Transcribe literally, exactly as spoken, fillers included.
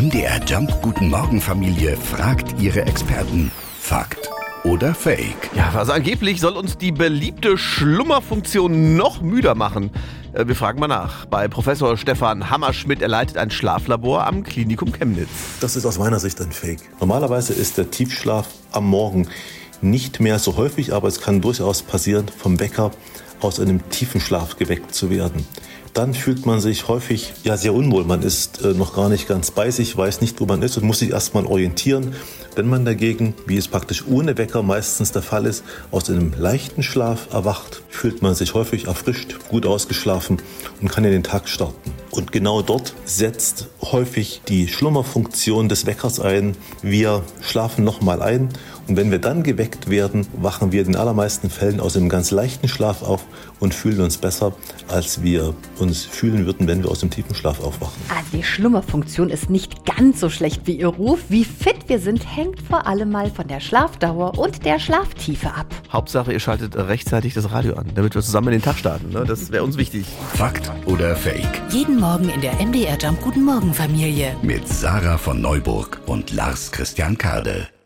M D R Jump Guten Morgen Familie fragt ihre Experten. Fakt oder Fake? Ja, also angeblich soll uns die beliebte Schlummerfunktion noch müder machen. Wir fragen mal nach bei Professor Stefan Hammerschmidt. Er leitet ein Schlaflabor am Klinikum Chemnitz. Das ist aus meiner Sicht ein Fake. Normalerweise ist der Tiefschlaf am Morgen nicht mehr so häufig, aber es kann durchaus passieren, vom Wecker aus einem tiefen Schlaf geweckt zu werden. Dann fühlt man sich häufig ja sehr unwohl. Man ist äh, noch gar nicht ganz bei sich, weiß nicht, wo man ist und muss sich erstmal orientieren. Wenn man dagegen, wie es praktisch ohne Wecker meistens der Fall ist, aus einem leichten Schlaf erwacht, fühlt man sich häufig erfrischt, gut ausgeschlafen und kann in den Tag starten. Und genau dort setzt häufig die Schlummerfunktion des Weckers ein. Wir schlafen nochmal ein und wenn wir dann geweckt werden, wachen wir in den allermeisten Fällen aus einem ganz leichten Schlaf auf und fühlen uns besser, als wir uns fühlen würden, wenn wir aus dem tiefen Schlaf aufwachen. Also die Schlummerfunktion ist nicht ganz so schlecht wie ihr Ruf. Wie fit wir sind, hängt vor allem mal von der Schlafdauer und der Schlaftiefe ab. Hauptsache, ihr schaltet rechtzeitig das Radio an, damit wir zusammen in den Tag starten. Ne? Das wäre uns wichtig. Fakt oder Fake? Jeden Morgen in der M D R Jump Guten Morgen Familie. Mit Sarah von Neuburg und Lars Christian Kade.